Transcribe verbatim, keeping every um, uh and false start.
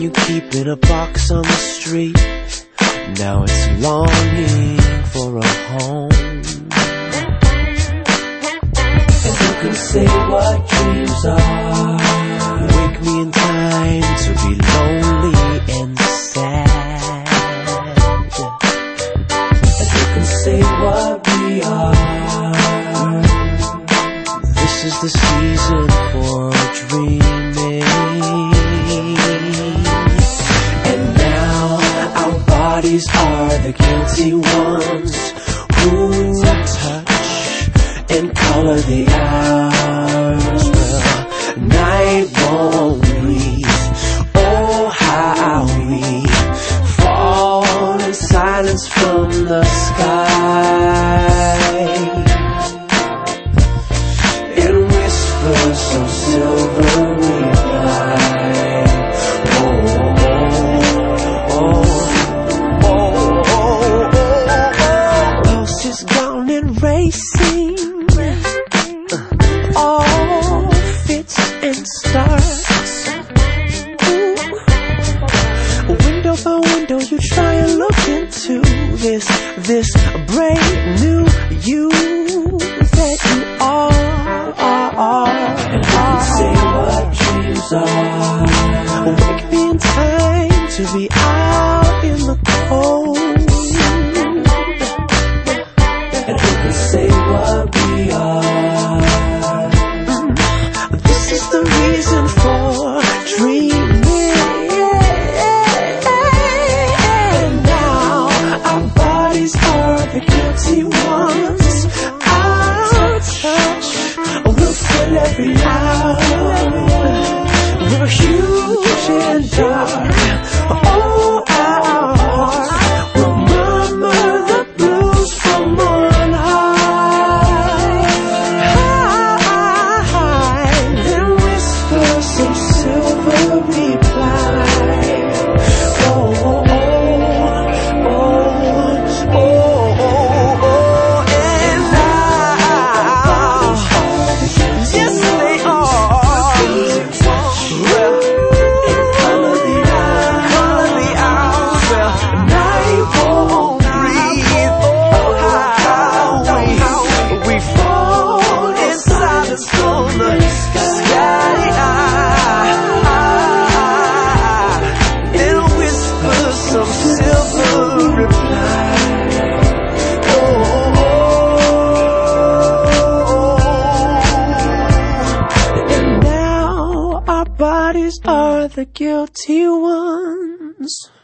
you keep in a box on the street. Now it's longing for a home. And who can say what dreams are? Wake me in time to be lonely and sad. And who can say what we are? This is the season for dreaming. And now our bodies are the guilty ones who touch and color the hours. Well, night won't breathe. Oh, how we fall in silence from the sky. It whispers so silvery light. Oh, oh, oh, oh, oh, oh. Pulse is gone and racing. All fits and starts. Ooh. Window by window you try and look into this, this brand new you that you are, are, are. And who can say what dreams are? Wake me in time to be out in the cold. And who can say what we are? This is the reason for dreaming. And now our bodies are the guilty ones. Our touch will fill every hour. We're huge and dark. Oh, our heart will murmur the blues from on high. High, then whisper some silvery reply. Oh, oh, oh, oh, oh, oh, oh, and now, yes they are. Well, color the hours, color the hours. Well, night won't breathe. Oh, how we, we fall in silence from the sky. And whisper some silver reply. Oh, and now our bodies are the guilty ones.